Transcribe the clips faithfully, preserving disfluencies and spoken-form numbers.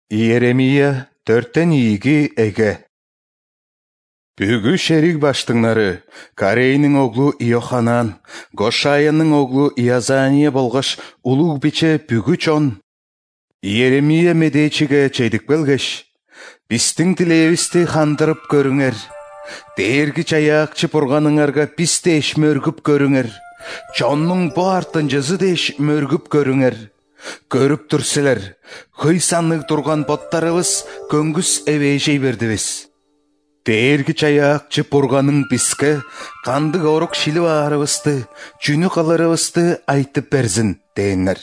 Иеремия төрттен ийги эге. Бүгү шерик баштыңнары, Карейнин оглу Иоханан, Гошаяның оглу Иазания болгош улуг биче бүгү чон. Иеремия медечиге чейдик белгеш, бистиң тилебисти хандырып көрүңер. Дээрги чаякчы бурганыңарга биз деш мөргүп көрүңер. Чоннуң бу артынжысы деш мөргүп көрүңер. Көрүп турсилер, хый саннык турган боттарыбыз көңгүс эбейшей бердибиз. Дээрги чаякчы бурганың бизге кандык орук шилип аарыбызды, жүнү каларыбызды айтып берсин дейнер.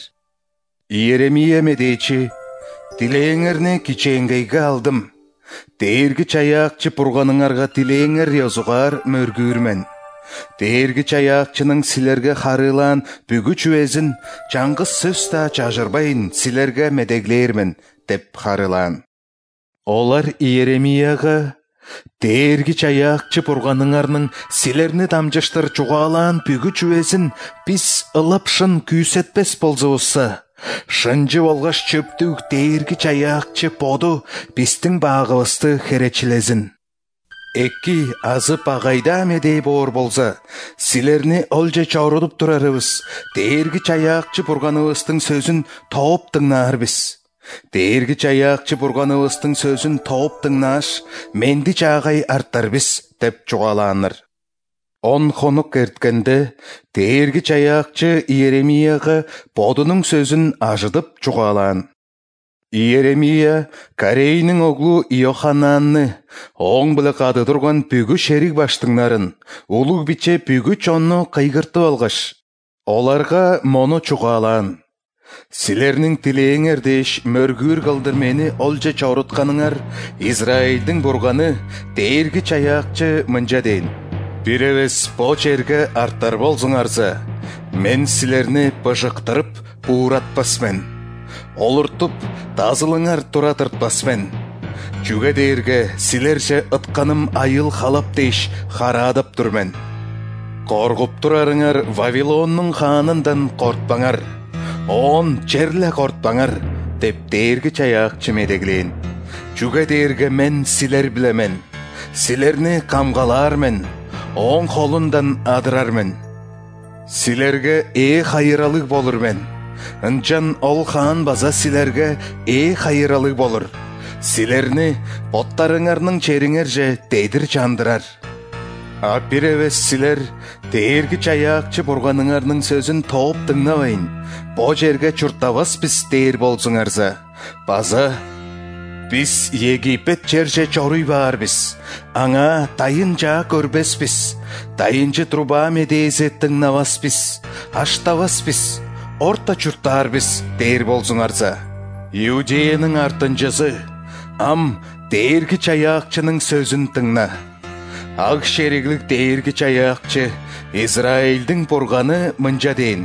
Иеремия медечи, тилээңерни кичээңгейге алдым. Дээрги чаякчы бурганыңарга тилээңер ёзугар мөргүүрмен. Дээрги чаякчынын силерге харылаан бүгү чүезин чаңгыс сөз да чажырбайын силерге медеглээрмен деп харылаан. Олар Иеремияга, дээрги чаякчы бурганыңарның силерни дамжыштыр чугаалаан бүгү чүезин биз ылап шын күүсетпес болзубузса, шынжы болгош чөптүк дээрги чаякчы боду биздин багыбызды херечилезин. Эки азып агайда медей боор болса, силерни олже чорудуп турарыбыз, дээрги чаякчы бурганыбыздын сөзүн тооп тыңнаарбыз. Дээрги чаякчы бурганыбыздын сөзүн тооп тыңнааш, менди чаагай арттарбыз деп чугаалааныр. Он хонук эрткенде, дээрги чаякчы Иеремияга бодунун сөзүн ажыдып чугаалаан. Иеремия Карейнин оглу Иохананны, оң биле кады турган бүгү шерик баштыңнарын, улуг биче бүгү чонну кыйгыртып алгаш, оларга мону чугаалаан. Силернин тилээңер деш мөргүүр кылдыр мени олже чорутканыңар, Израилдин бурганы дээрги чаякчы мынча дейин. Бир эбес бо жерге арттар болсуңарса, мен силерни быжыктырып ууратпасмен. Олуртуп, тазылыңар тура тыртпасмен. Чүге дээрге силерже ытканым айыл халап деш хараадап турмен. Коргуп турарыңар Вавилоннун хаанындан кортпаңар. Он жерле кортпаңар, деп дээрги чаякчы медеглейин. Чүге дээрге мен силер билемен. Силерни камгалаармен, оң колундан адырармен. Силерге ээ хайыралык болурмен. Ынчан ол хаан база силерге ээ хайыралык болур. Силерни боттарыңарның чериңерже дейдир жандырар. А бир эбес силер дээрги чаякчы бурганыңарның сөзүн тооп тыңнабайын, бо жерге чуртабас биз дээр болсуңарса, база биз Египет жерже чоруй баарбыз, аңа тайын жаа көрбеспиз, тайынчы труба медеезе тыңнабаспиз, аштабаспиз, орта чуртаарбыз дээр болсуңарса. Иудеянын артынжысы, ам дээрги чаякчынын сөзүн тыңна. Ак шериглик дээрги чаякчы, Израилдин бурганы мынча дейин.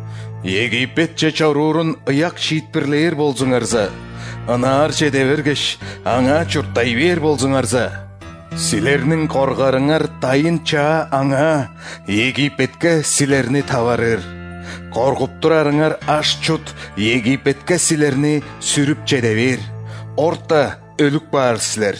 Египетче чоруурун ыяк шиитпирлээр болсуңарса, ынаар жеде бергеш, аңа чуртай бер болсуңарса, силернин коргарыңар тайын чаа аңа, Египетке силерни табарыр. Коргуп турарыңар аш чут Египетке силерни сүрүп жеде бер. Орта өлүк баар силер.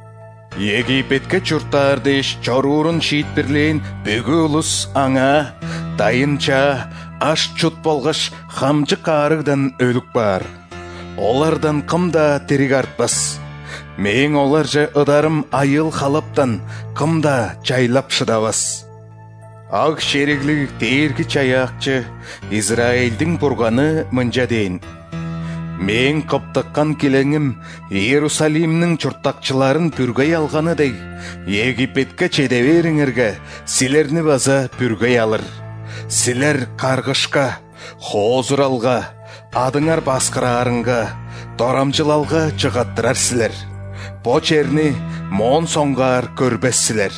Египетке чуртаар деш чоруурун шиитпирлейин бүгү улус аңа, тайынча аш чут болгош хамжы каарыгдан өлүк баар. Олардан кымда тирик артпас. Мең оларже ыдарым айыл халаптан кымда жайлап шыдабас. Ак шериглик дээрги чаякчы, Израилдин бурганы мынча дейин. Мен кыптыккан килеңим Иерусалимнин чуртакчыларын пүргөй алганыдай, Египетке чеде бериңерге силерни база пүргөй алыр. Силер каргышка, хоозуралга, адыңар баскыраарыңга, дорамжылалга чыгаттырар силер. Бо жерни моон соңгаар көрбессилер.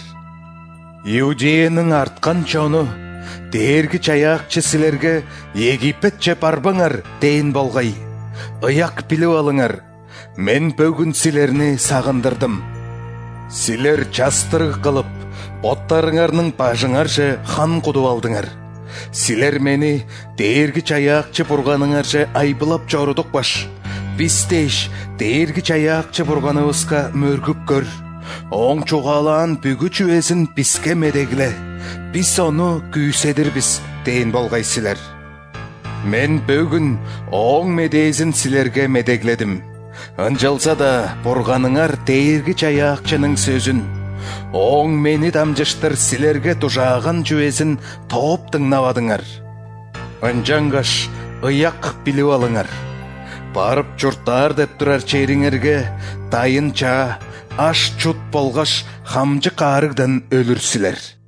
Иудеянын арткан чону, дээрги чаякчы силерге Египетче барбаңар дейин болгай. Ыяк билип алыңар, мен бөгүн силерни сагындырдым. Силер жастырык кылып, боттарыңарның бажыңарже хан кудуп алдыңар. Силер мени дээрги чаякчы бурганыңарже айбылап чорудук баш. Биз дейш, дээрги чаяакчы бурганыбызга мөргүп көр. Оң чугалаан бүгү чүесин бизге медегле. Биз ону күйседирбиз, дейин болгайсылар. Мен бүгүн оң медеесин силерге медегледим. Ынжылса да бурганыңар дээрги чаяакчынын сөзүн, оң мени дамжыштыр силерге тужааган чүесин тооп тыңнабадыңар. Ынжаңгаш ыяк билип алыңар. Барып журттар деп турар чериңерге тайынча аш чут болгош хамжы каарыгдан өлүрсүлер.